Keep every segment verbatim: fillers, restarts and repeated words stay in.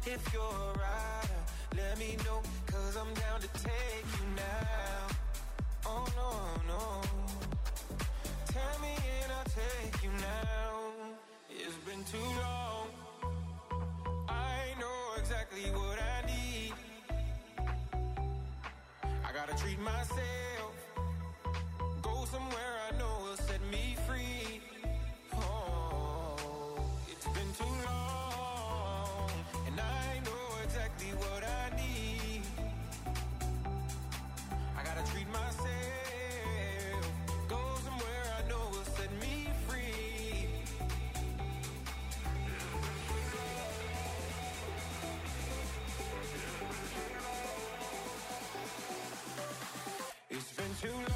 if you're a rider, let me know, cause I'm down to take you now. Oh no, no. Tell me and I'll take you now. It's been too long. I know exactly what I need. I gotta treat myself. Go somewhere I know will set me free. Oh, it's been too long, and I know exactly what I need. I gotta treat myself. Go somewhere I know will set me free. It's been too long.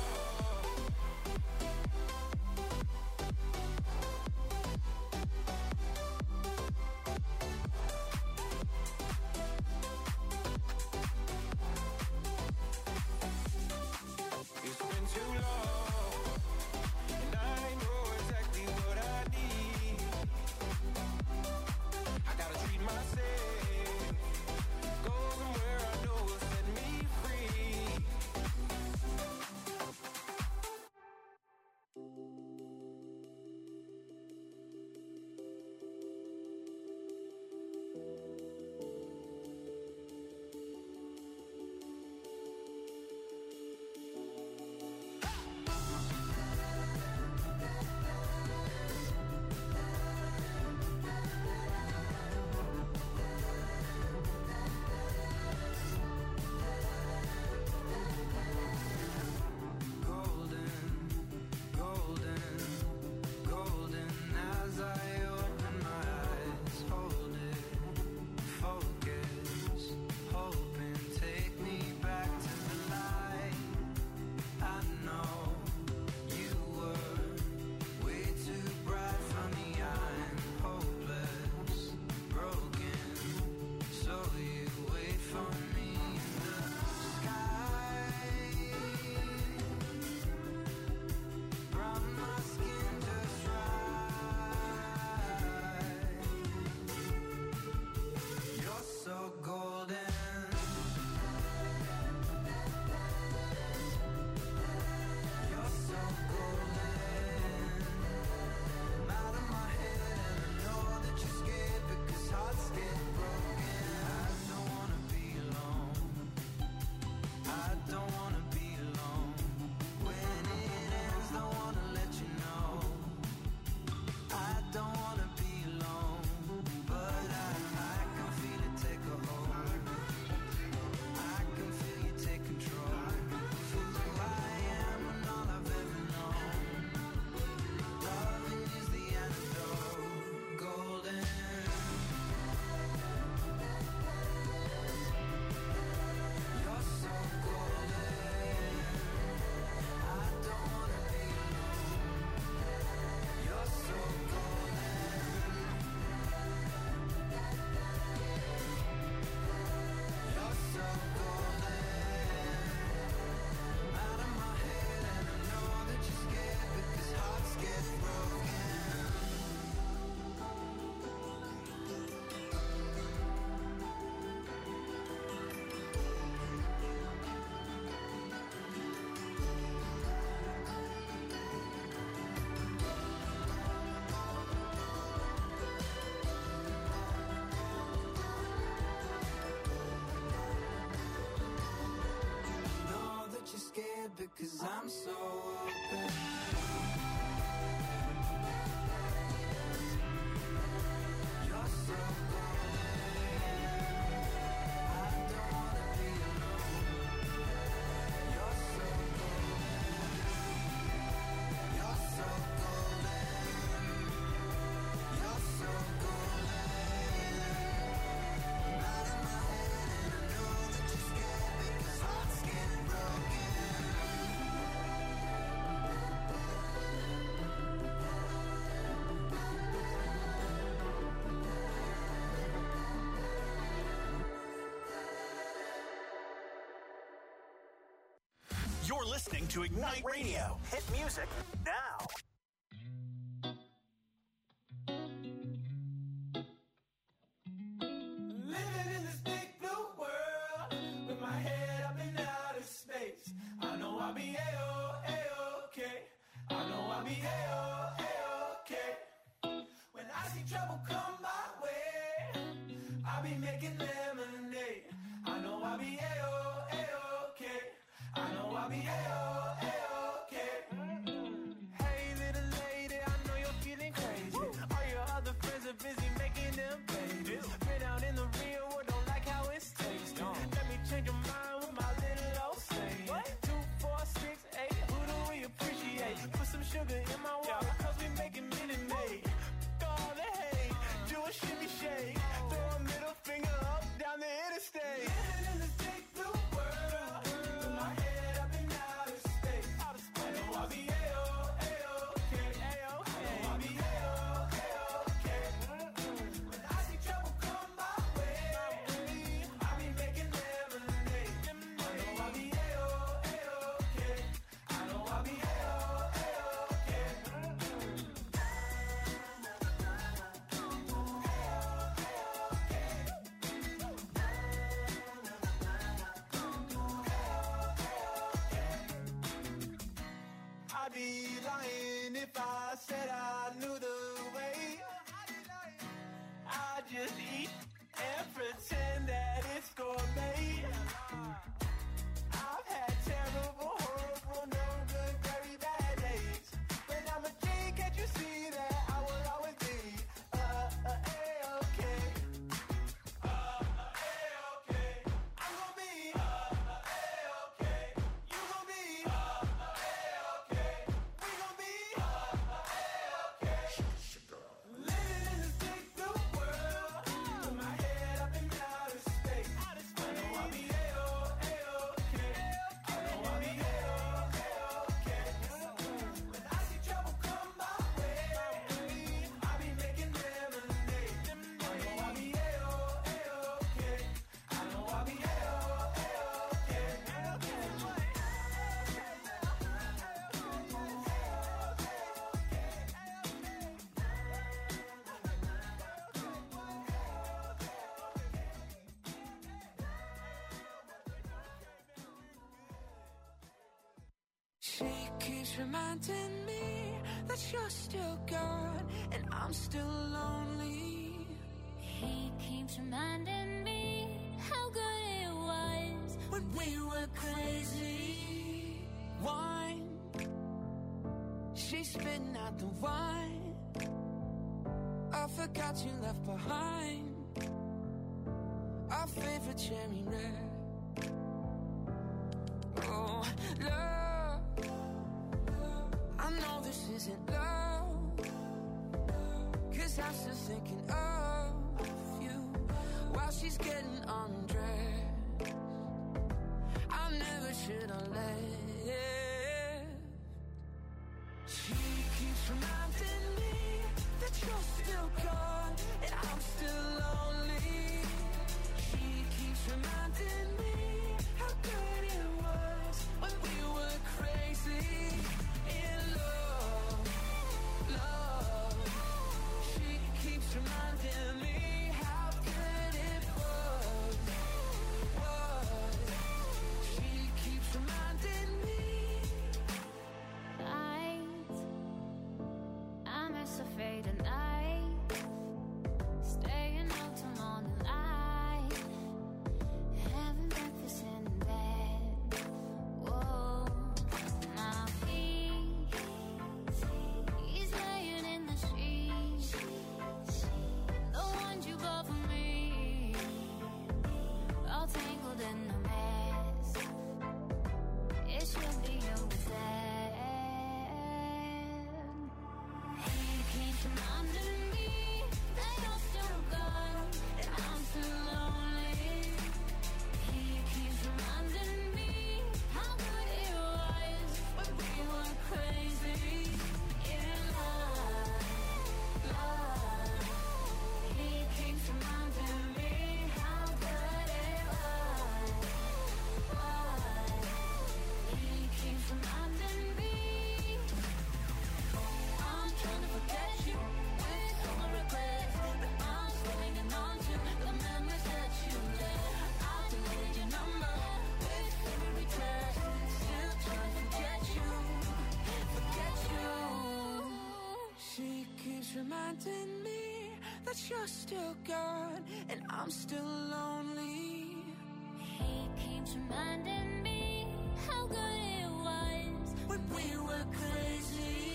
Cause I'm so open. You're so golden. I don't wanna be alone. You're so golden. You're so golden. You're so golden. I'm out of my head and I know that you're scared because hearts get broken. You're listening to Ignite Radio. Hit music now. Living be A-O, A-okay. When I see trouble come my way, I'll be making lemonade. I know I'll be A-O, A-okay. I know I'll be A-O, A-okay. Hey little lady, I know you're feeling crazy. All your other friends are busy making them babies. Been out in the real world, don't like how it's tasting. Let me change your mind with my little old saying. Two, four, six, eight, who do we appreciate? Put some sugar in my water, cause we making Minute Maid. All the hate, do a shimmy shake. Throw a middle finger up down the interstate. Living in this big blue world, with my head up in outer space. I know I'll be A-O, A-okay. I know I'll be A-O, A-okay. When I see trouble come my way, I'll be making lemonade. I know I'll be A-O, A-okay. I know I'll be A-O, A-okay. I'd be lying if I said I knew the way. I just eat and pretend that it's gourmet. I've had terrible, horrible, no good, very bad days. But I'm a G, can't you see that I will always be uh, uh, A-okay. Uh, uh, A-okay. I'm gonna be uh, uh, A-okay. You gonna be uh, uh, A-okay. We gonna be uh, uh, A-okay. Living in this big blue world, with my head up in outer space. I know I'll be A-O, A-okay. I know I'll be A-O, A-okay. When I see trouble come my way, I'll be making lemonade. I know I'll be A-O, A-okay. I know I'll be A-O, She keeps reminding me that you're still gone and I'm still lonely. He keeps reminding me how good it was When we were crazy, wine. She's spitting out the wine. I forgot you left behind our favorite cherry red. Oh, love, I know this isn't love, 'cause I'm still thinking of you while she's getting undressed. I never should have left. She keeps reminding me that you're still gone and I'm still lonely. She keeps reminding me how good it was when we were crazy in love, love. She keeps reminding me how good it was, was. She keeps reminding me. lights you're still gone and I'm still lonely. He keeps reminding me how good it was when we were crazy.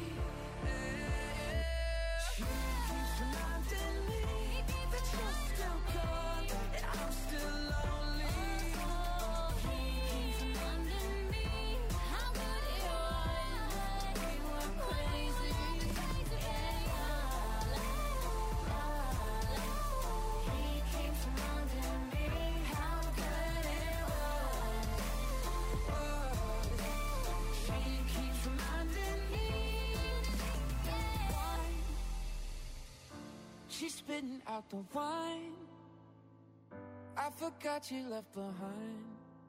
She keeps reminding me that you're still gone and I'm still lonely. He keeps reminding me how good it was when we were crazy. He keeps reminding me how good it was. She keeps reminding me. She's spitting out the wine I forgot you left behind.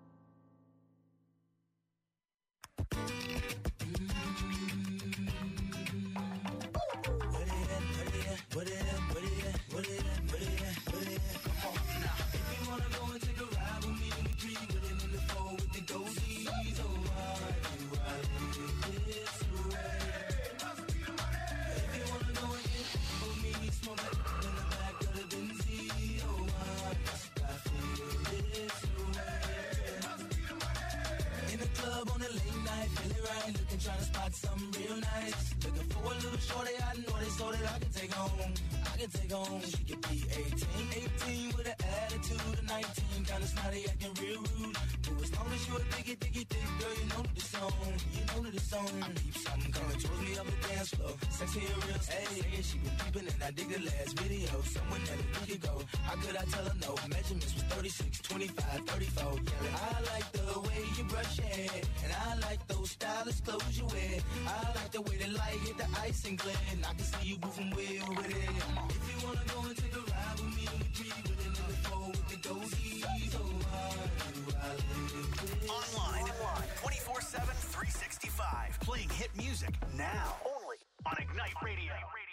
Trying to spot something real nice. Looking for a little shorty I know they so that I can take home. I can take home. She could be eighteen, eighteen with an attitude of nineteen. Kinda snotty, acting real rude. But as long as you a diggy, diggy, dick, girl, you know that the song. You know that the song. I peep something coming towards me up the dance floor. Sexy and real, hey, hey, she been peeping and I dig the last video. Someone that a week ago. How could I tell her no? Measurements was thirty-six, twenty-five, thirty-four. Yeah, I like the way you brush your hair, and I like those stylish clothes you wear. I like the way the light hit the ice and glare, and I can see you moving way over there. If you wanna go and take a ride with me, we three with another four with the goatees. Oh, how do I live this? Online, twenty-four seven, three sixty-five. Playing hit music now. Only on Ignite Radio.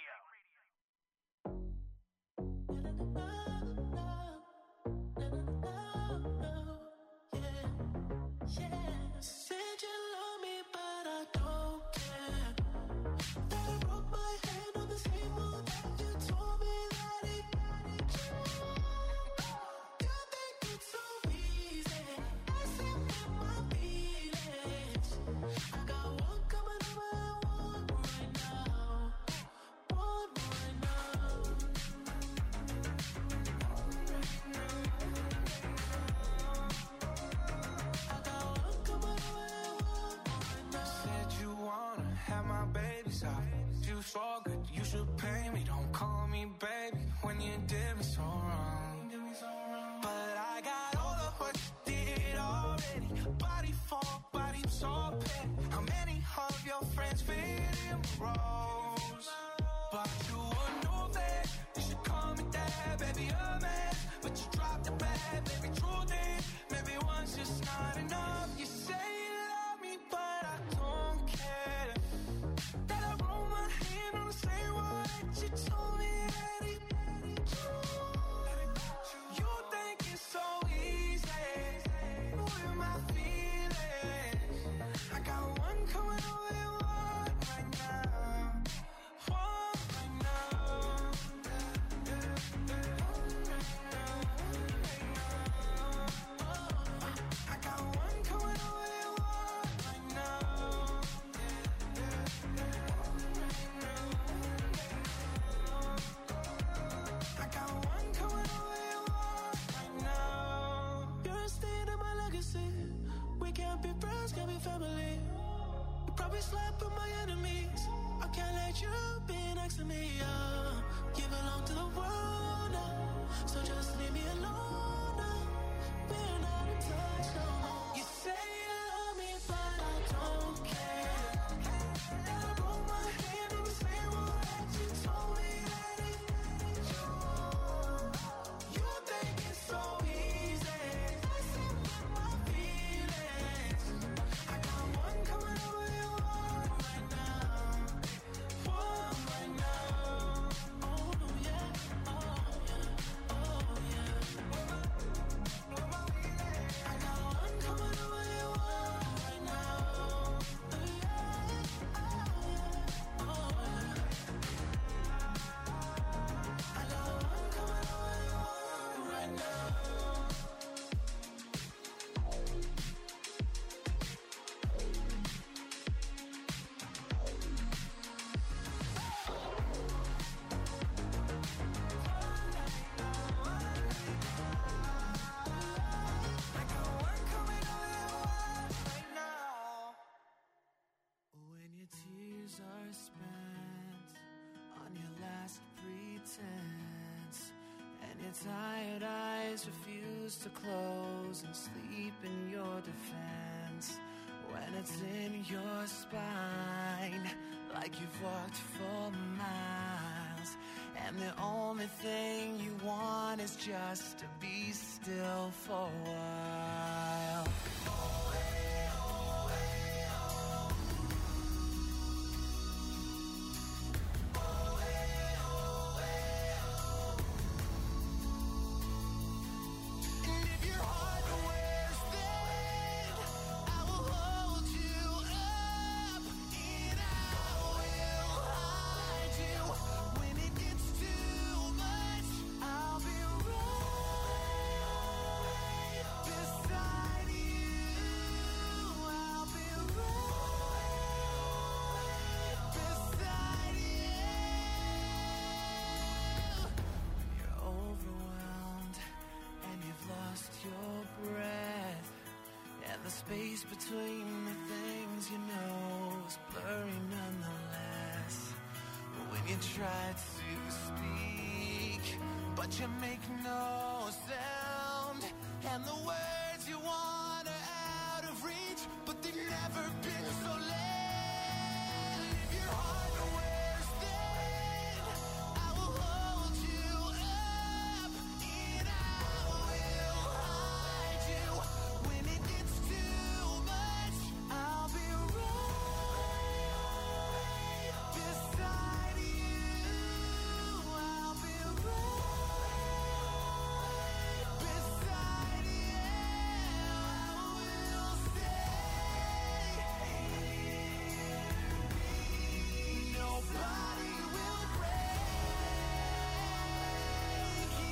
Said you love me, but I don't care. That I broke my hand on the table that you told me that it got you. You think it's so easy, messing with my feelings. I got one coming over and one right now. One right now. I got one coming over and one right now. Said you wanna have my baby's eyes. You so good, you should pay me. Don't call me baby when you did me so wrong. But I got all of what you did already. Body for body, so petty. How many of your friends fit in roles? But you would know that you should call me dad, baby, a man. But you dropped the bad, baby, true thing. Maybe one's just not enough. You say you love me, but I don't care. That I roll my hand on the same one that you told me that it you think it's so easy with my feelings. I got one coming over and one right now. One right now. I got one coming over and one right now. I got one coming over and one right now. You're a stain in my legacy. We can't be friends, can't be family. You probably slept with my enemies. I can't let you be next to me. Uh, you belong to the world now, so just leave me alone now. We're not in touch no more. You say you love me, but I don't care. That I broke my hand on the same one that you told me that it you. You think it's so easy, messing with my feelings. I got one coming over and one right now. One right now. Oh yeah, oh yeah, oh yeah. When your tears are spent on your last pretense, and your tired eyes refuse to close and sleep in your defense, when it's in your spine like you've walked for miles, and the only thing you want is just to be still for a while. Space between the things you know is blurry nonetheless. When you try to speak, but you make no sound, and the words you want are out of reach, but they've never been so late. If your heart wears thin, I will hold you up, and I will hide you. When it gets too much, I'll be right beside you. I'll be right beside you. I will stay. Nobody will break you.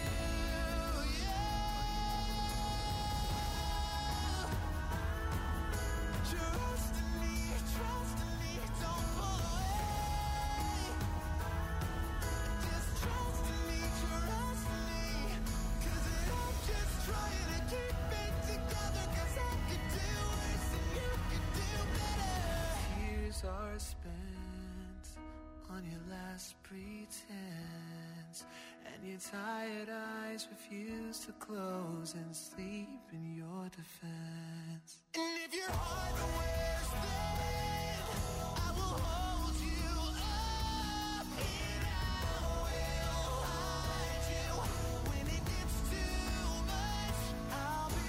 Trust in me, trust in me, don't pull away. Just trust in me, trust in me. 'Cause I'm just trying to keep it together. 'Cause I could do worse and you could do better. Tears are spent on your last pretense, and your tired eyes refuse to close and sleep in your defense. And if your heart wears thin, I will hold you up, and I will hide you. When it gets too much, I'll be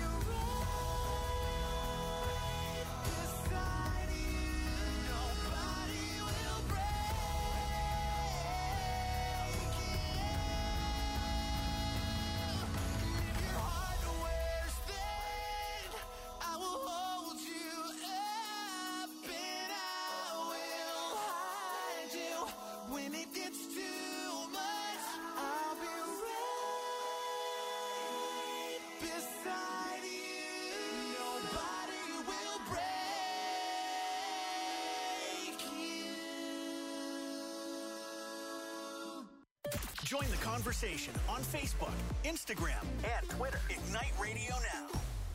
right beside you. Nobody will break you. If your heart wears thin, I will hold you up, and I will hide you. When it gets too much, I'll be right beside you. Nobody will break you. Join the conversation on Facebook, Instagram, and Twitter. Ignite Radio Now.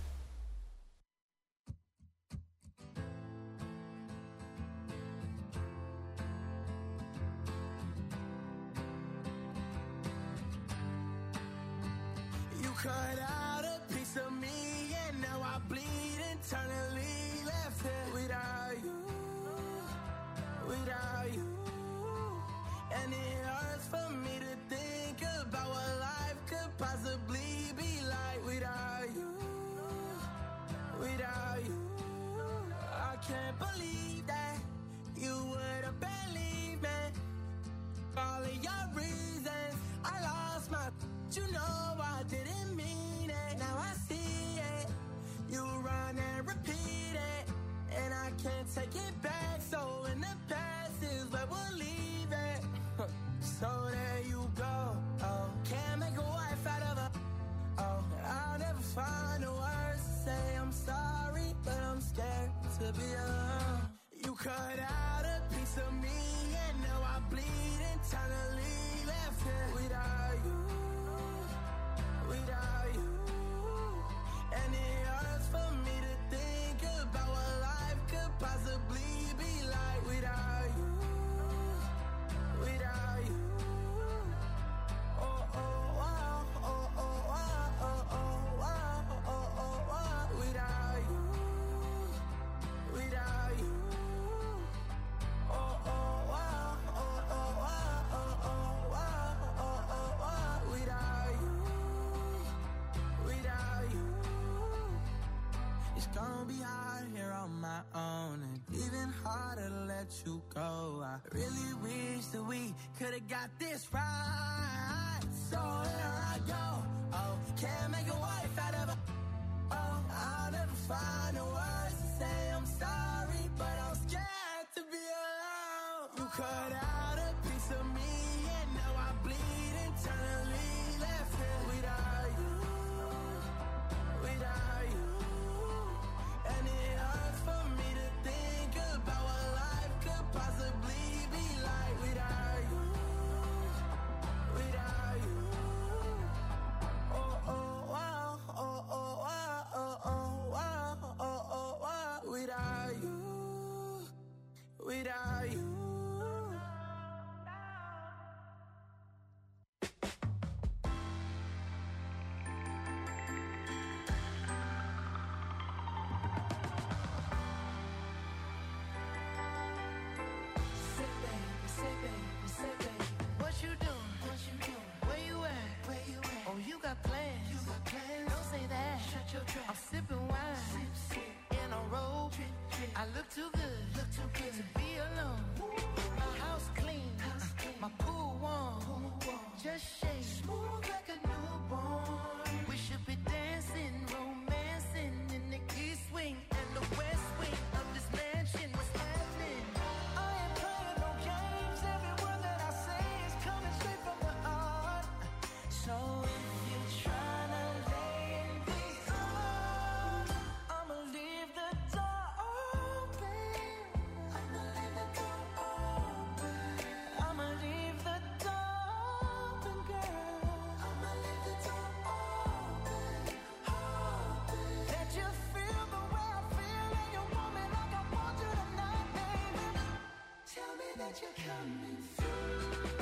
You cut out a piece of me, and now I bleed internally. Left here without you, without you. And it hurts for me to think about what life could possibly be like without you, without you. I can't believe that you would have believed me. All of your reasons, I lost my. You know I didn't mean it. Now I see it. You run and repeat it, and I can't take it back. So in the past is where we'll leave it. So there you go. Oh, can't make a wife out of a. be hard here on my own, and even harder to let you go. I really wish that we could've got this right. So here I go. Oh, can't make a wife out of a. Oh, I'll never find the words to say I'm sorry, but I'm scared to be alone. You cut out a piece of me, and now I bleed internally. Left here without you, without you. And it hurts for me to think about what life could possibly be like without you, without you. Oh, oh, wow, oh, oh, wow, oh, oh, wow, oh, oh, wow. Without you, without you. Say baby, say baby, say baby, what you doing? What you doing? Where you at? Where you at? Oh, you got plans? You got plans? Don't say that. Shut your trap. I'm sipping wine, sip, sip. In a robe. Drip, drip. I look too good, look too good to be alone. My house clean, house clean. My pool warm, pool warm. Just shake smooth like a newborn. We should be dancing, romancing in the east wing and the west wing of this mansion. What's happening? I ain't playing no games. Every word that I say is coming straight from the heart. So if you're trying to lay in these arms, I'ma leave the door open. I'ma leave the door open. I'ma leave the door open, girl. I'ma leave the door open, open. Let you feel the way I feel, and you want me like I want you tonight, baby. Tell me that you're coming through.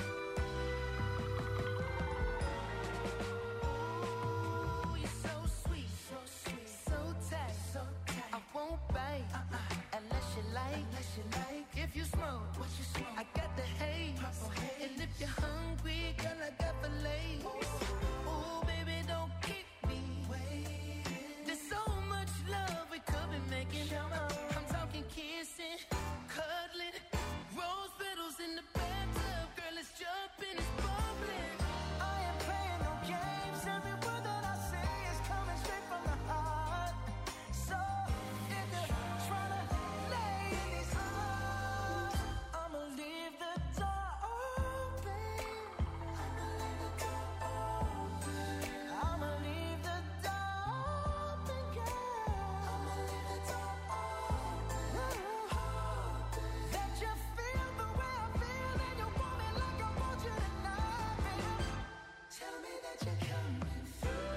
Ooh, you're so sweet, so sweet, so tight, so tight. I won't bite uh-uh. unless you like, unless you like. If you smoke, what you smoke? I got the haze. Purple haze. And if you're hungry, girl, I got the lace. Ooh, baby, don't keep me waiting. There's so much love we could be making. I'm talking kissing, cuddling, rose petals in the bathtub. Girl, let's jump in, it's bubbling. I ain't playing no games. Every word that I say is coming straight from the heart. So if you're trying to lay in these arms, I'ma leave the door open. I'ma leave the door open. I'ma leave the door open, girl. I'ma leave the door open. That you feel the way I feel, and you want me like I want you tonight, baby. Tell me that you're coming through.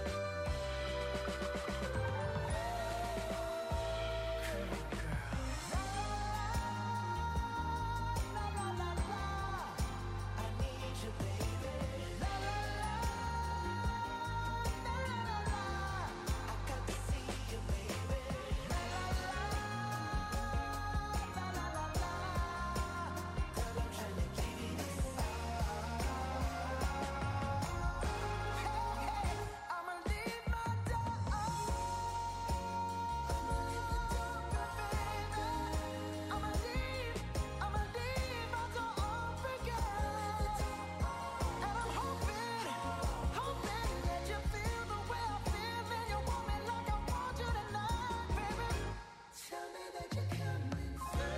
La la la la, I need you, baby. La la la, la la la, I got to see you, baby. La la la, la la la la, girl, I'm trying to give you this. Hey, hey, I'ma leave my door open. I'ma leave the door open, baby. I'ma leave, I'ma leave my door open, girl. And I'm hoping, hoping that you feel the way I feel, and you want me like I want you tonight, baby. Tell me that you're coming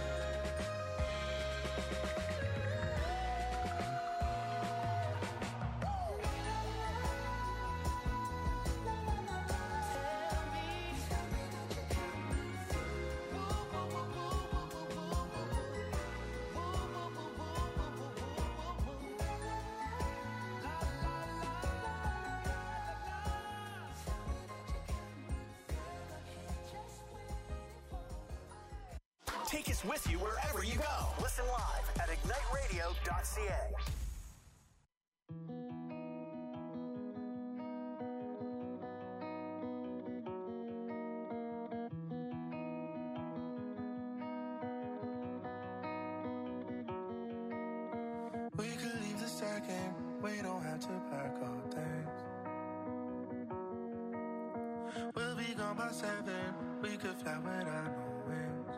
Take us with you wherever you go. Listen live at ignite radio dot c a. We could leave the second, we don't have to pack our things. We'll be gone by seven, we could fly without no wings.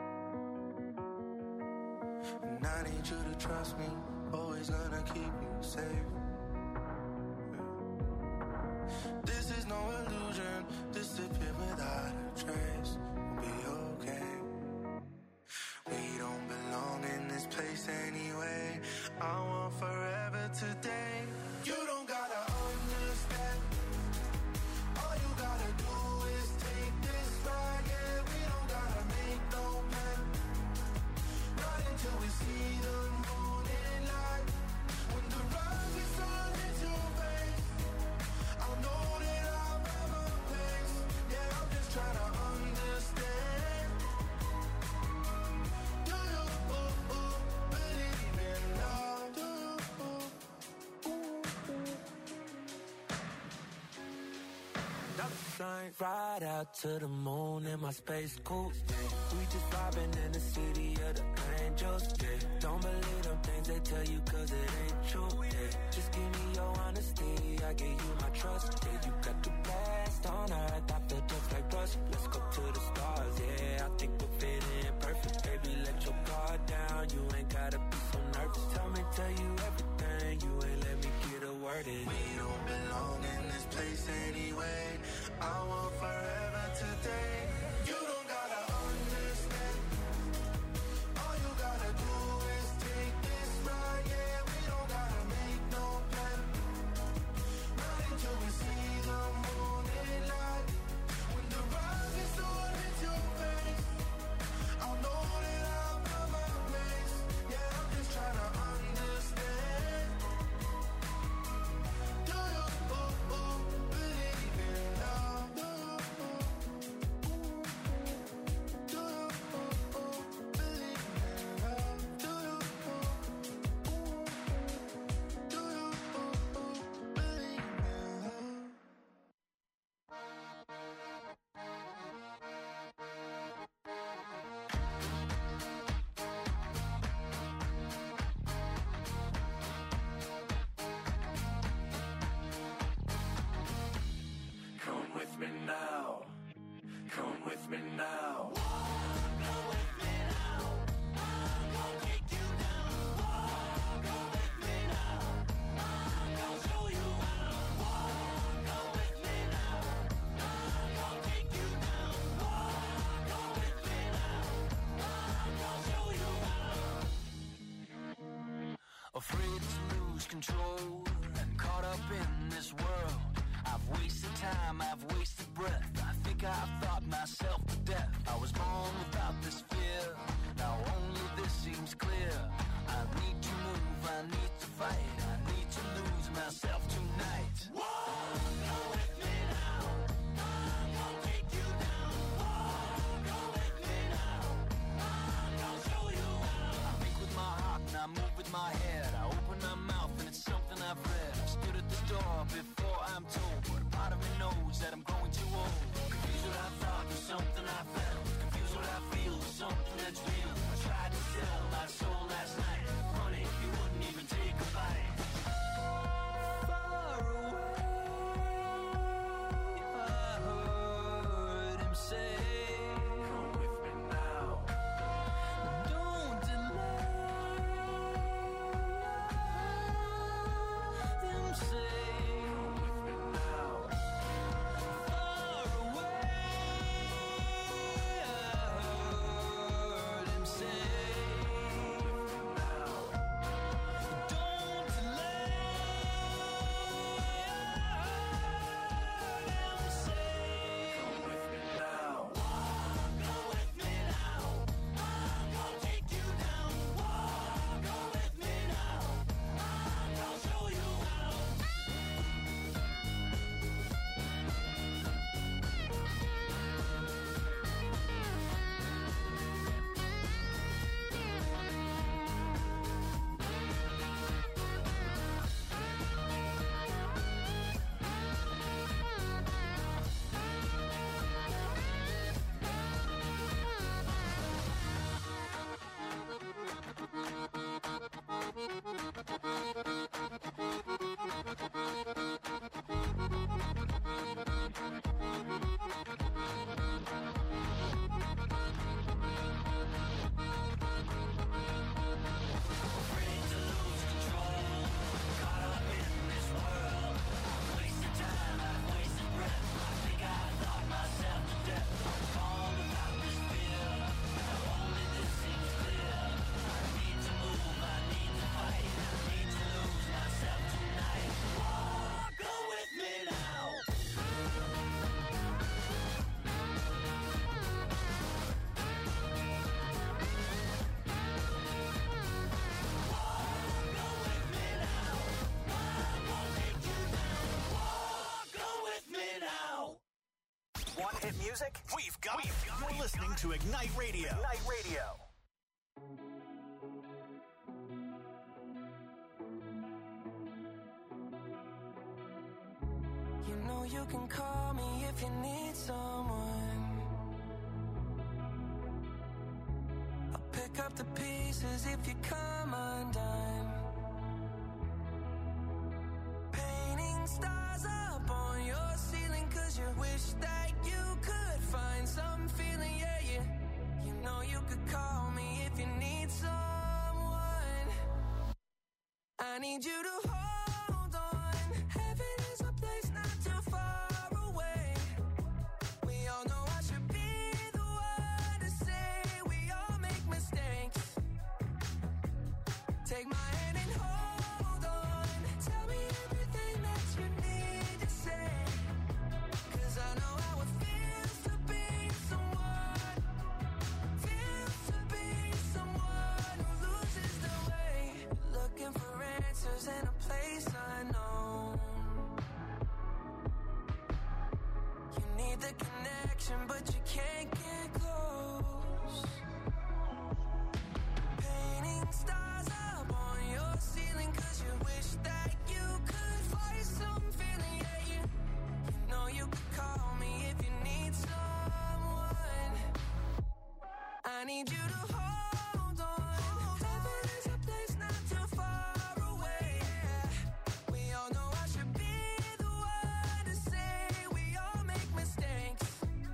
And I need you to trust me, always gonna keep you safe. This is no illusion, disappear without a trace. We'll be okay. We don't belong in this place anyway. I want forever today. You don't gotta understand. All you gotta do is take this ride. Yeah, we don't gotta make no plan. Not until we see the morning light. When the rise is on into your face, I'll know that I'll have a place. Yeah, I'm just trying to understand. Do you ooh, ooh, believe in love? Do you ooh, ooh, ooh. Flying right out to the moon in my space coupe. We just vibing in the city of the angels. Yeah. Don't believe them things they tell you cause it ain't true. Yeah. Just give me your honesty, I give you my trust. Yeah, you got the best on earth, I feel just like rust. Let's go to the stars, yeah, I think we'll fit in perfect. Baby, let your guard down, you ain't gotta be so nervous. Tell me, tell you everything, you ain't let me get a word in. We don't belong in this place anyway. I want forever today. You don't gotta understand. All you gotta do is take this ride. Yeah, we don't gotta make no plan. Not until we see the morning light. When the rise is on into your face, I'll know that I'll find my place. Yeah, I'm just trying to understand. Do you ooh, ooh, believe in love? Do you ooh, ooh, do you ooh, ooh, believe in love? Do you ooh, ooh, do you ooh, ooh, believe in love? Come with me now. Come with me now. Afraid to lose control and caught up in this world. I've wasted time, I've wasted breath. I think I've thought myself to death. I was born without this fear. Now only this seems clear. I need to move, I need to fight. I need to lose myself tonight. Go with me now. I'm gonna take you down. Go with me now. I'm gonna show you how. I think with my heart and I move with my head. I open my mouth and it's something I've read. I stood at the door before I'm told, but a part of me knows that I'm growing too old. Confused what I thought was something I felt. Confused what I feel was something that's real. I tried to sell my soul last night. Funny, you wouldn't even take a bite. Far away, I heard him say, come with me now. Don't delay. Them say, come now. Want hit music? We've got it. You're listening to Ignite Radio. Ignite Radio. You know you can call me if you need someone. I'll pick up the pieces if you come undone. Painting stars up on your ceiling 'cause you wish that you could find some feeling, yeah, yeah. You know you could call me if you need someone. I need you to hold on. Heaven is a place not too far away. We all know I should be the one to say we all make mistakes. Take my hand and hold on. Tell me everything that you need to say. 'Cause I know how it feels to be someone. Feels to be someone who loses the way. Looking for answers in a place unknown. You need the connection, but you can't get close. Painting stars up on your ceiling 'cause you wish that you could find some feeling, yeah, you, you know you could call me if you need someone. I need you to hold on. Heaven is a place not too far away. We all know I should be the one to say we all make mistakes.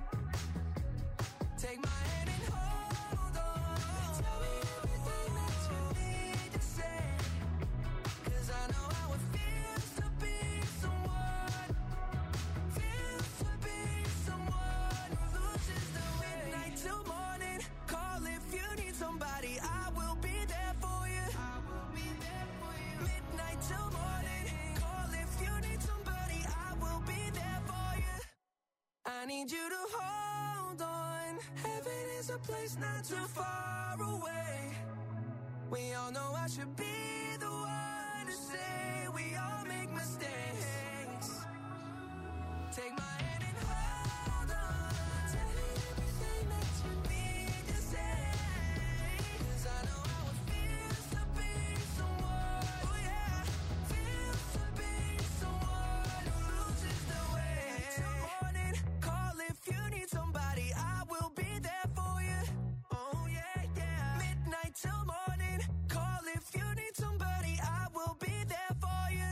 Take my hand and hold on. Tell me everything that you need to say. 'Cause I know how it feels to be someone. Feels to be someone who loses the way. Midnight till morning. Call if you need somebody. I will be there for you. I will be there for you. Midnight till morning. Call if you need somebody. I will be there for you. I need you to hold on. Heaven is a place not too far away. We all know I should be the one to say we all make mistakes. Take my hand and hold on. Tell me everything that you need to say. 'Cause I know how it feels to be someone. Oh yeah, feels to be someone who loses the way. Till morning, call if you need somebody. I will be there for you. Oh yeah, yeah. Midnight till morning, call if you need somebody. I will be there for you.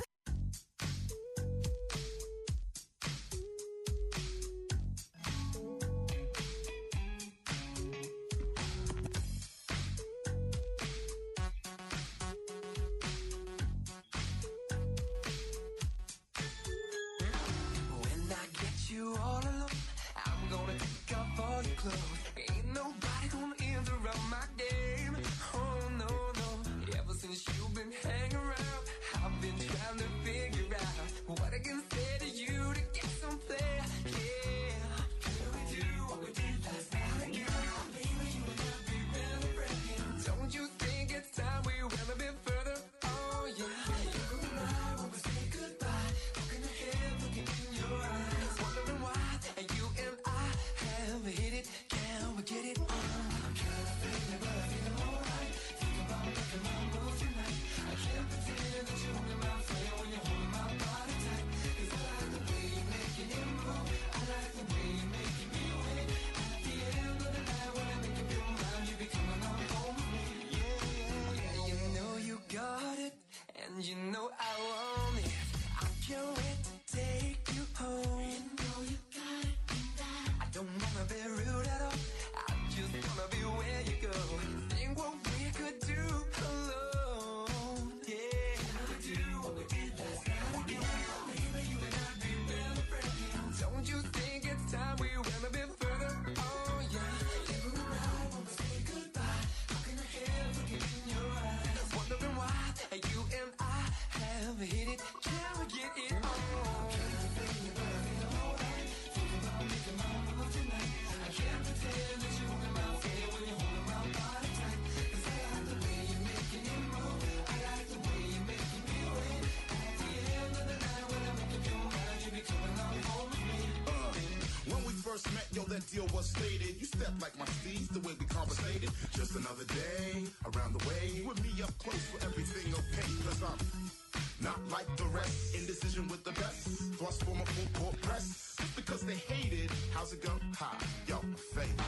When I get you all alone, I'm gonna take off all your clothes. Ain't nobody gonna interrupt my game. Oh no, no. Ever since you've been hanging around, I've been trying to figure out what I can say to you to get some play. Yeah. Can we do what we did last night again? Maybe you and I be really breaking. Don't you think it's time we went a bit further? Oh yeah. You and I, when we say goodbye, looking ahead, looking in your eyes, wondering why you and I have hit it. Can we get it on? I'm trying to figure out. radio was stated. You step like my steez, the way we conversated. Just another day, around the way. You and me up close for everything okay. Cause I'm not like the rest. Indecision with the best. Thrust for my full court press. Just because they hated, how's it go? Ha, yo, my favorite.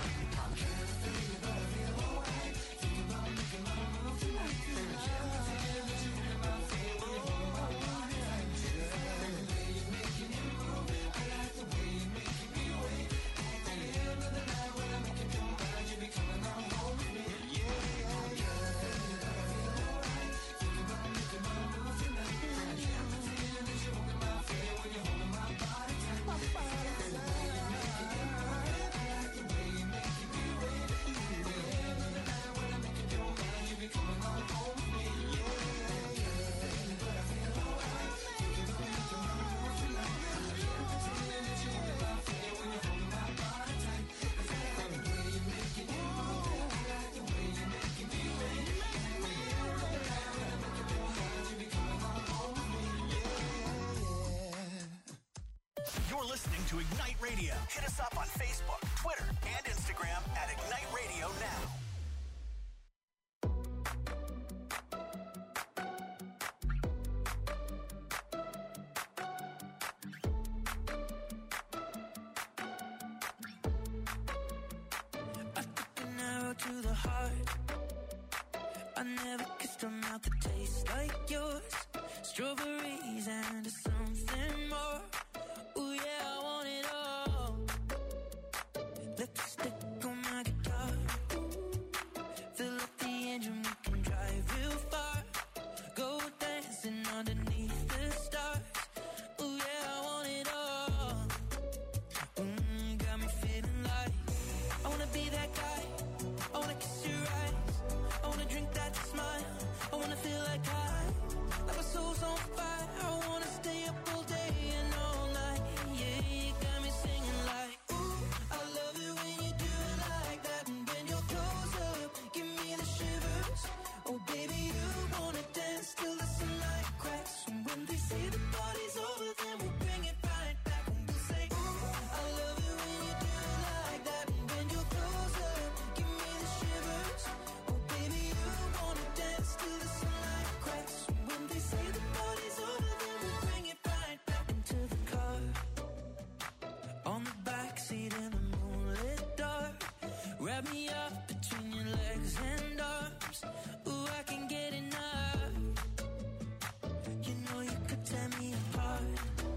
You're listening to Ignite Radio. Hit us up on Facebook, Twitter, and Instagram at Ignite Radio Now. I took an arrow to the heart. I never kissed a mouth that tastes like yours. Strawberries and something more. Ooh yeah, I want it all. Lipstick on my guitar. Fill up the engine, we can drive real far. Go dancing underneath the stars. Ooh yeah, I want it all. Mm, got me feeling like I wanna be that guy. I wanna kiss your eyes. I wanna drink that smile. I wanna feel like I, like my soul's on fire. I wanna stay up all day and all night. Yeah, you got me singing like, ooh, I love it when you do it like that. And when you're close up, give me the shivers. Oh baby, you wanna dance till the sunlight cracks. And when they say the party's over, then we'll bring it right back. And we'll say, ooh, I love it when you do it like that. And when you're close up, give me the shivers. Oh baby, you wanna dance till the sunlight cracks. And when they say the party's over, then we'll bring it right back into the car. On the backseat in the moonlit dark. Wrap me up between your legs and arms. Ooh, I can get enough. You know you could tear me apart.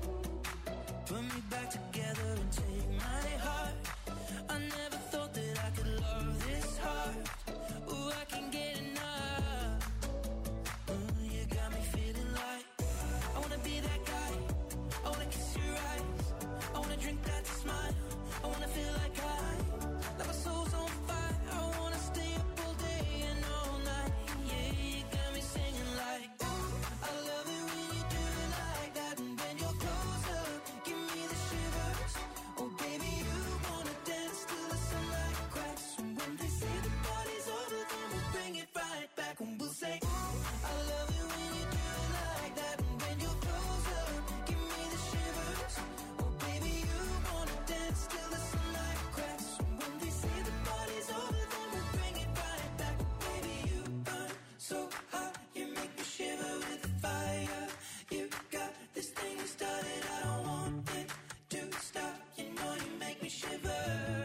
Put me back together and take my heart. I never thought that I could love this hard. Ooh, I can get enough. Ooh, you got me feeling like I wanna be that guy. I wanna kiss your eyes. I wanna drink that smile. I wanna feel like I, like my soul's on fire. I wanna stay up all day and all night. Yeah, you got me singing like, ooh, I love it when you do it like that. And when you're close up, give me the shivers. Oh baby, you wanna dance till the sunlight cracks. And when they say the party's over, then we'll bring it right back. And we'll say, ooh, I love it when you do it like that. And when you're close up, give me the shivers. Oh baby, you wanna dance till the sunlight cracks. And when they say the party's over, then we'll bring it right back. Baby, you burn so hot, you make me shiver with the fire. You got this thing you started, I don't want it to stop. You know you make me shiver.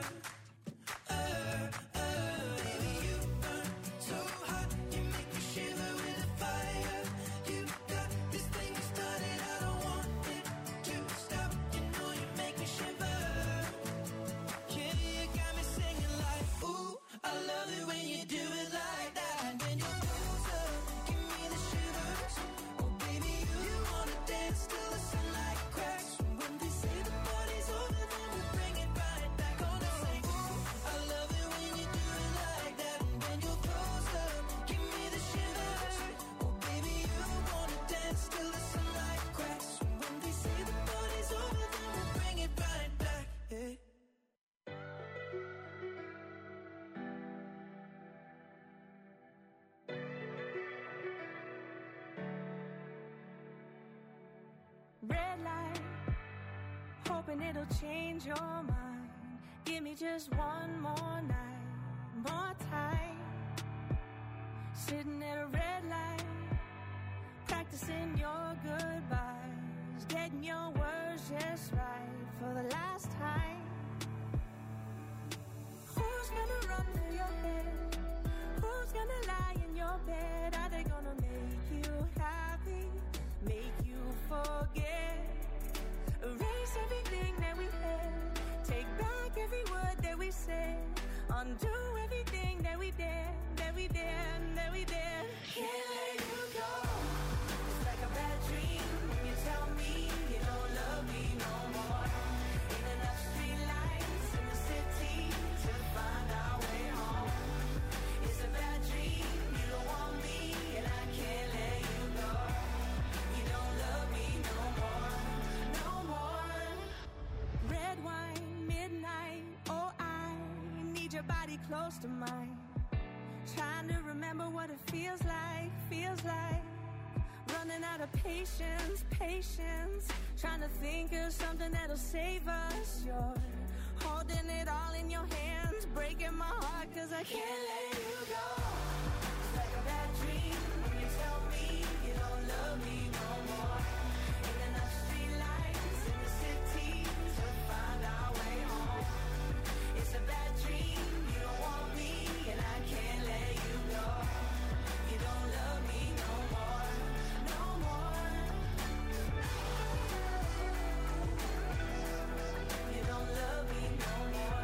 Uh, uh, baby, you burn so hot, you make me shiver with the fire. You got this thing you started, I don't want it to stop. You know you make me shiver. Yeah, you got me singing like, ooh, I love it when you do it like that. And when you're close up, give me the shivers. Oh baby, you wanna dance till the sunlight cracks. And when they say the party's over, then we'll bring it right back. Gonna say, ooh, I love it when you do it like that. And when you're close up, give me the shivers. Oh baby, you wanna dance till the sunlight cracks. And when they say the party's over, then we'll bring it right back. Yeah. Red light, hoping it'll change your mind. Give me just one more night, more time. Sitting at a red light, practicing your goodbyes, getting your words just right for the last time. Who's gonna run through your head? Who's gonna lie in your bed? Are they gonna make you happy, make you forget? Erase everything that we had, take back every word that we said, undo everything that we did, that we did, that we did. Can't let you go. It's like a bad dream when you tell me you don't love me no more. Ain't enough streetlights in the city to find our way home. It's a bad dream, you don't want me, and I can't let you go. You don't love me no more, no more. Red wine, midnight, oh I need your body close to mine. Trying to remember what it feels like, feels like. Running out of patience, patience. Trying to think of something that'll save us. You're holding it all in your hands, breaking my heart cause I can't let you go. It's like a bad dream when you tell me you don't love me no more. Ain't enough streetlights in the city to find our way home. It's a bad dream, you don't want me, and I can't let you go. You don't love me no more, no more. You don't love me no more,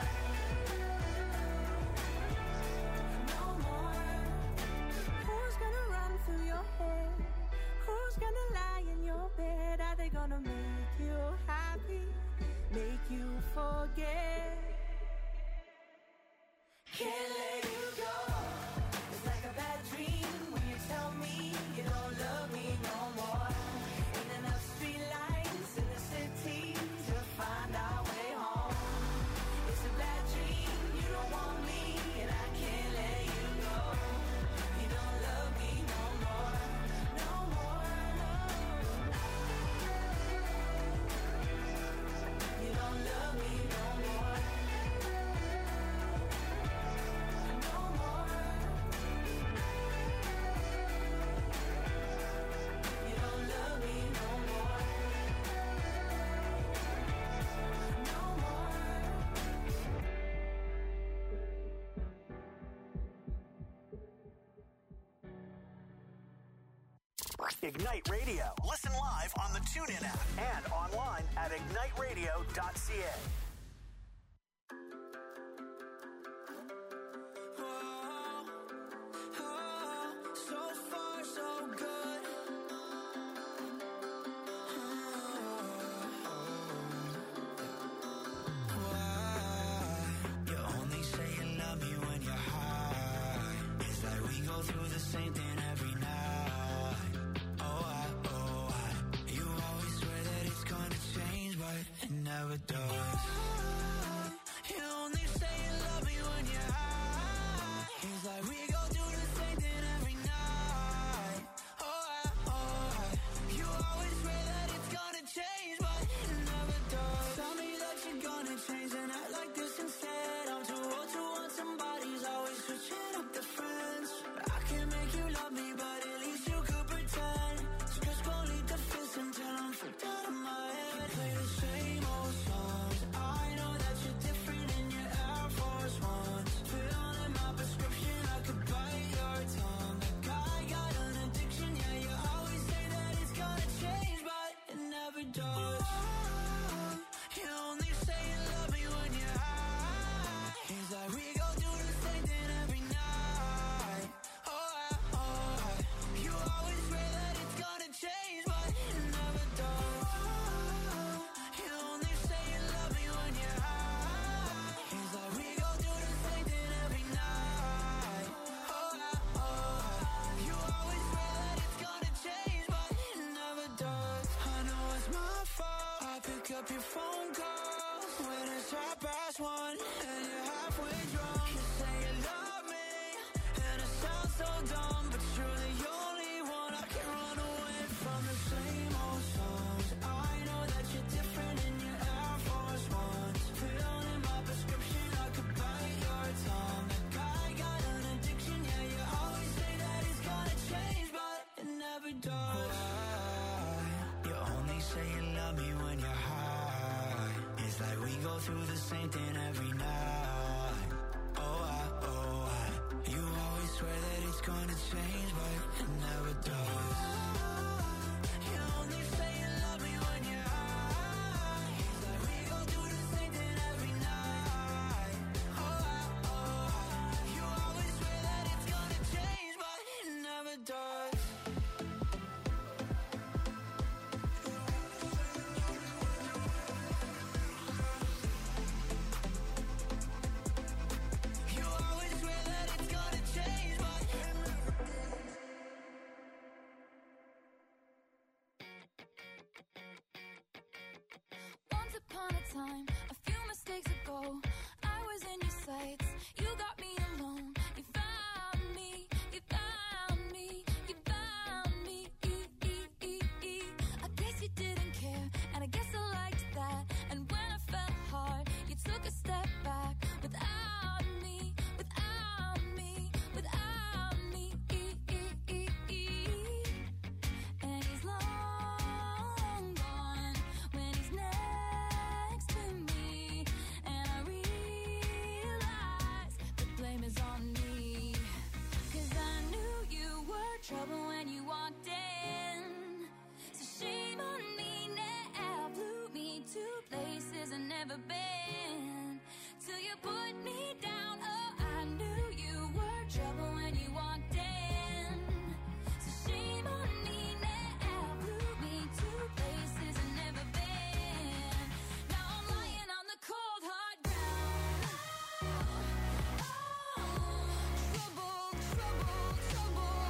no more. Who's gonna run through your head? Who's gonna lie in your bed? Are they gonna make you happy, make you forget? Can't let you go. It's like a bad dream when you tell me you don't love me no more. Ain't enough streetlights in the city to find our way home. It's a bad dream, you don't want me, and I can't let you go. You don't love me no more, no more, no. You don't love me no more, no more. You don't love me no more, no more. Ignite Radio. Listen live on the TuneIn app and online at ignite radio dot c a. So far, so good. Why? You only say you love me when you're high. It's like we go through the same thing every night. Oh, I, oh, I. You always swear that it's gonna change, but it never does. You only say you love me when you're high. It's like we go through the same thing every night. Oh, I, oh, I. You always swear that it's gonna change, but it never does. Tell me that you're gonna change and act like this instead. I'm too old to want somebody's always switching up the friends. I can't make you love me, but at least you could pretend. So just go lead the fist until I'm freaked out of my head. Play the same old songs. I know that you're different in your Air Force Ones. Filling my prescription, I could bite your tongue. Like I got an addiction, yeah, you always say that it's gonna change, but it never does. You only say you love me when you're high. It's like we go through the same thing every night. Oh, I, oh, I. You always swear that it's gonna change, but it never does. You only say you love me when you're high. It's like we go through the same thing every night. Oh, I, oh, I. You always swear that it's gonna change, but it never does. I know it's my fault. I pick up your phone calls when it's half past one and you're halfway drunk. You say you love me, and it sounds so dumb, but you're the only one I can run away from. The same old songs. I know that you're different in your Air Force Ones. Filling my prescription, go through the same thing every night. Oh, I, oh, I. You always swear that it's gonna change, but it never does. You only say you love me when you're high. Like we go through the same thing every night. Oh, I, oh, I. You always swear that it's gonna change, but it never does. Upon a time, a few mistakes ago, I was in your sights. You got me alone. You found me. You found me. You found me. E, e, e, e. I guess you didn't care, and I guess I liked that. And when I fell hard, you took a step back. Without me, without me, without me. E, e, e, e. And he's long gone when he's next to me, and I realize the blame is on me. 'Cause I knew you were trouble when you walked in. So shame on me now, blew me to places I've never been. Till you put me down, oh, I knew you were trouble when you walked in. So shame on me now, blew me to places I've never been. Now I'm lying on the cold hard ground. Oh, trouble, trouble, trouble.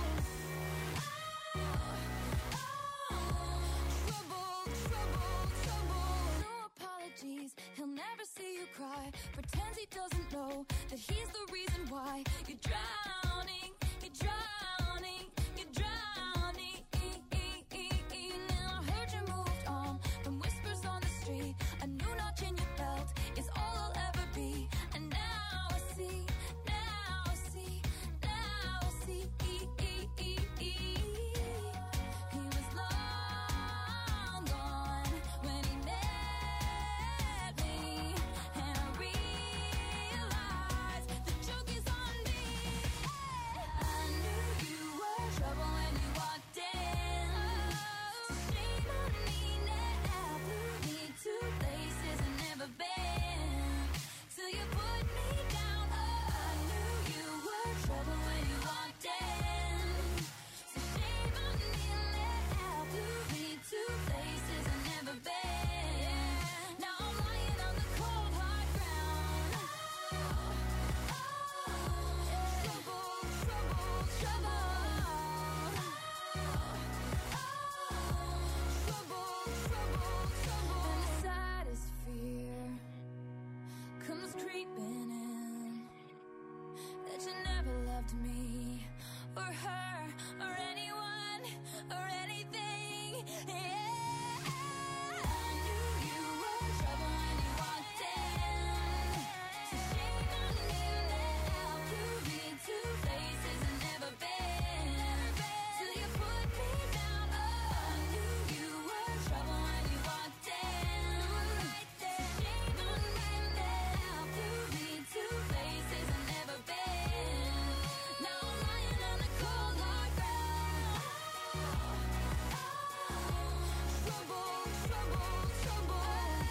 Oh, trouble, trouble, trouble. No apologies, he'll never see you cry. Pretends he doesn't know that he's the reason why you're drowning, you're drowning, you're drowning. Now I heard you moved on from whispers on the street. A new notch in your belt is all I'll ever be. And now I see, now I see, now I see. He was long gone when he met me, and I realized the joke is on me. I knew you were trouble when you walked in. So shame on me now, blew me to places I've never been. Till you put me down, oh, I knew you were trouble when you walked in. So shame on me now, blew me to places I've never been. Now I'm lying on the cold hard ground. Trouble, trouble, trouble. Trouble, trouble, trouble. And the saddest fear comes creeping in, that you never loved me or her or anyone or anything. Yeah, I knew you were trouble when you walked in. So shame on me now, blew me to places I've never been. Till you put me down, oh, I knew you were trouble when you walked in. So shame on me now, blew me to places I've never been. Now I'm lying on the cold hard ground. Trouble, trouble, trouble.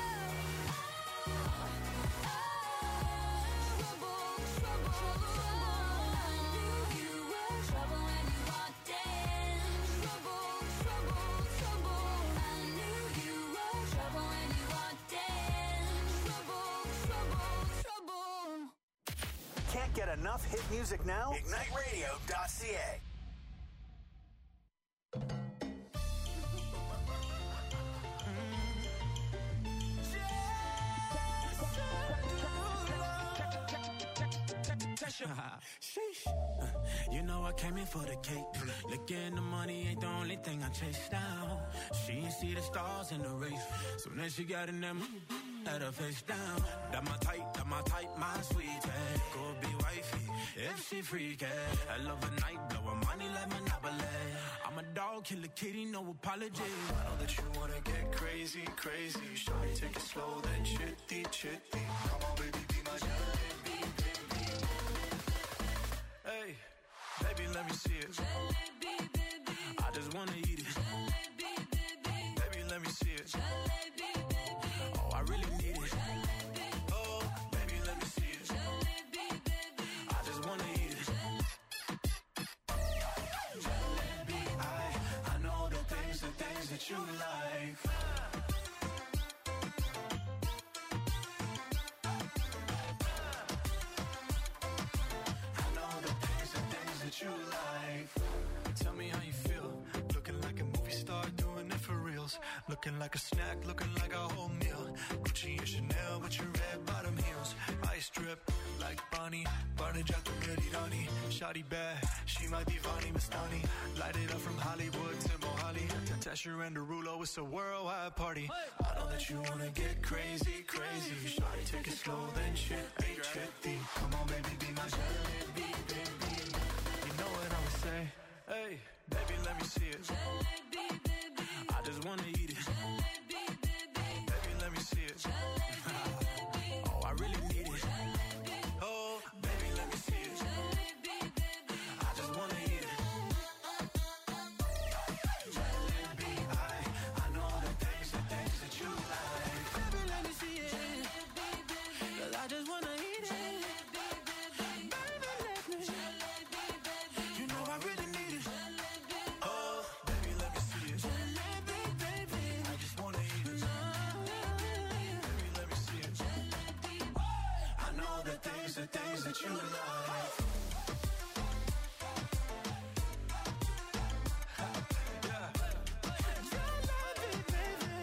Trouble, trouble, trouble. I knew you were trouble when you walked in. Trouble, trouble, trouble. I knew you were trouble when you walked in. Trouble, trouble, trouble. Can't get enough hit music now? ignite radio dot c a. Sheesh. Uh, You know I came in for the cake. Looking the money ain't the only thing I chase down. She ain't see the stars in the race. So then she got in them, had her face down. That my type, that my type, my sweetie. Go be wifey, if she freaky. I love a night, blow her money like Monopoly. I'm a dog, kill a kitty, no apology. I know that you wanna get crazy, crazy. Shawty, take it slow, then chitty, chitty. chitti. Come on, baby, be my jalebi, baby. Hey, baby, let me see it. Jalebi, baby. I just wanna eat it. Jalebi, baby. Baby, let me see it. Jalebi, baby. Oh, I really need it. Jalebi. Oh, baby, let me see it. Jalebi, baby. I just wanna eat it. Jalebi, I, I know the things, the things that you like. I know the things, the things that you like. Tell me how you feel. Looking like a movie star, doing it for reals. Looking like a snack, looking like a whole meal. Gucci and Chanel with your red bottom heels. Ice drip like Bonnie, Barney Jato Merirani. Shawty bad, she might be Vani Mastani. Light it up from Hollywood to Mohali. Tesher and Derulo, it's a worldwide party. I know that you wanna get crazy, crazy. Shawty, take it slow, then chippy, chippy. Come on, baby, be my jalebi, baby. You know what I would say? Hey, baby, let me see it. Jalebi, baby. I just wanna eat it. Jalebi, baby. Baby, let me see it. Jalebi, baby. Oh, I really need it. Jalebi. Oh, baby, let me see it. Jalebi, baby. I just wanna eat it. Jalebi, I, I know the things, the things that you like. Baby, let me see it. Jalebi, baby. 'Cause I just wanna eat it. Jalebi, baby. Baby, let me. Jalebi, baby. You know I really need it. Jalebi. Oh, baby, let me see it. Jalebi, baby. I just wanna eat it. Baby, let me see it. I know the things, the things that you like. Yeah. Jalebi, baby.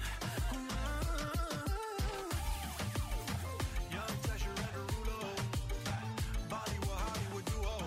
Young Tesher and Derulo. Bollywood, Hollywood duo.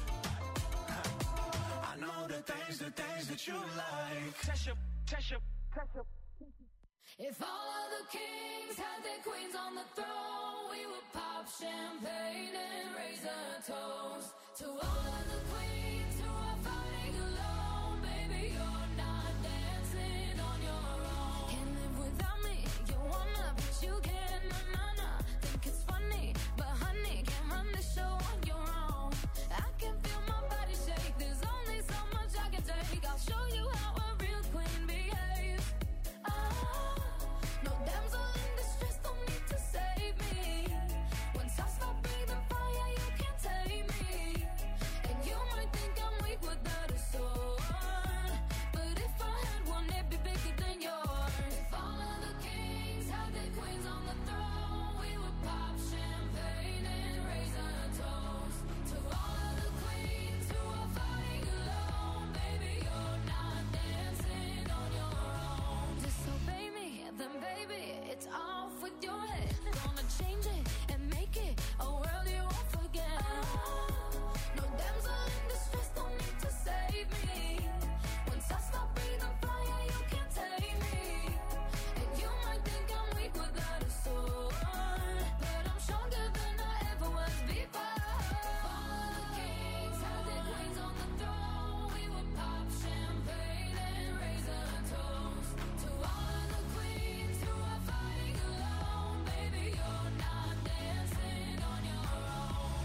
I know the things, the things that you like. Tesher, Tesher, Tesher. If all of the kings had their queens on the throne, we would pop champagne and raise a toast to all of the queens who are fighting alone. Baby, you're not dancing on your own. Can't live without me. You wanna, but you can't. Na na na. Think it's funny, but honey, can't run the show on your own. I can feel my body shake. There's only so much I can take. I'll show you how a real queen behaves. Ah, no damsel in distress, don't need to save me. Once I stop breathing fire, you can't tame me. And you might think I'm weak without a sword, but if I had one, it'd be bigger than yours. If all of the kings had their queens on the throne, we would pop champagne and raise a toast to all of the queens who are fighting alone. Baby, you're not dancing on your own. Disobey me, then baby, it's off with your head. Gonna change it and make it a world you won't forget. No damsel in distress, don't need to save me. Once I stop breathing fire, you can't tame me. And you might think I'm weak without a sword, but I'm stronger than I ever was before. All of the kings had their queens on the throne. We would pop champagne and raise a toast to all of the queens who are fighting alone. Baby, you're not dancing on your own.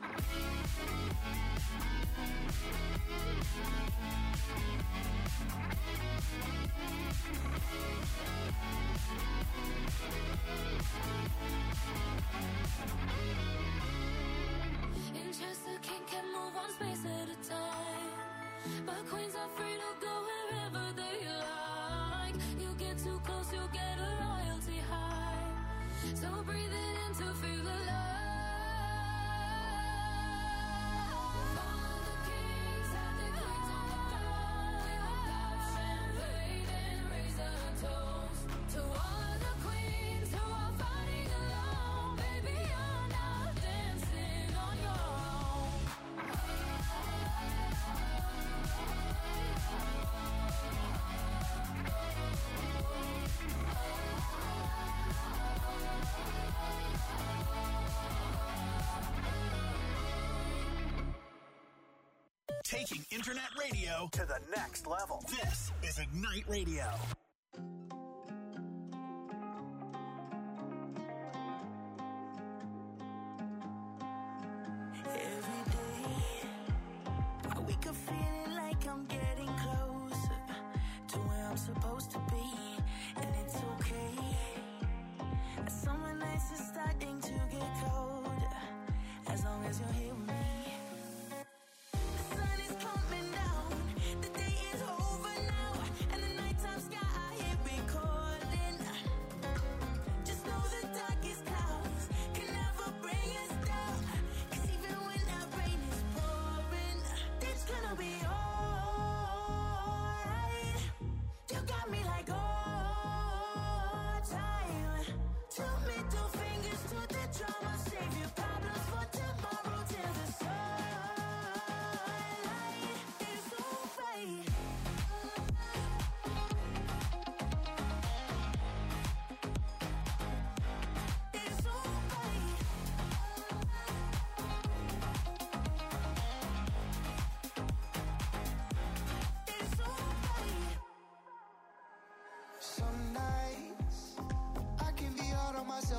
In Chester, king can move one space at a time, but queens are free to go wherever they like. You get too close, you get a royalty high. So breathe it in to feel alive. All of the kings had their queens on the throne. We would pop champagne and raise a toast to all of the queens who are fighting alone. Baby, you're not dancing on your own. Taking internet radio to the next level. This is Ignite Radio.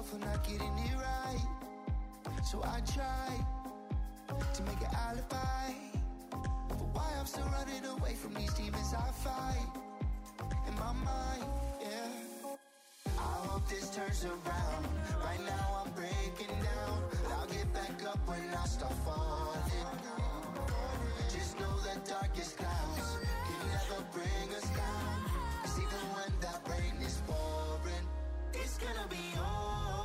myself for not getting it right. So I try to make an alibi for why I'm still running away from these demons I fight in my mind, yeah. I hope this turns around. Right now I'm breaking down. I'll get back up when I start falling. Just know that darkest clouds can never bring us down. 'Cause even when that rain is pouring, it's gonna be over.